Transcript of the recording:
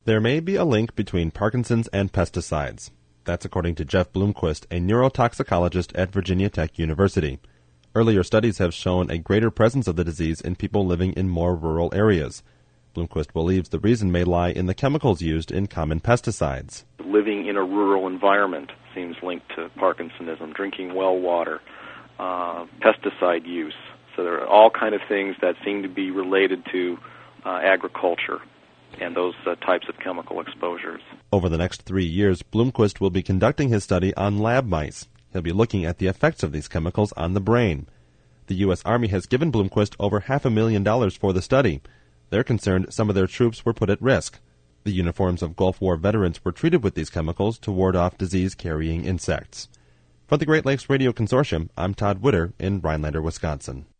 There may be a link between Parkinson's and pesticides. That's according to Jeff Bloomquist, a neurotoxicologist at Virginia Tech University. Earlier studies have shown a greater presence of the disease in people living in more rural areas. Bloomquist believes the reason may lie in the chemicals used in common pesticides. Living in a rural environment seems linked to Parkinsonism, drinking well water, pesticide use. So there are all kind of things that seem to be related to agriculture and those types of chemical exposures. Over the next 3 years, Bloomquist will be conducting his study on lab mice. He'll be looking at the effects of these chemicals on the brain. The U.S. Army has given Bloomquist over $500,000 for the study. They're concerned some of their troops were put at risk. The uniforms of Gulf War veterans were treated with these chemicals to ward off disease-carrying insects. For the Great Lakes Radio Consortium, I'm Todd Witter in Rhinelander, Wisconsin.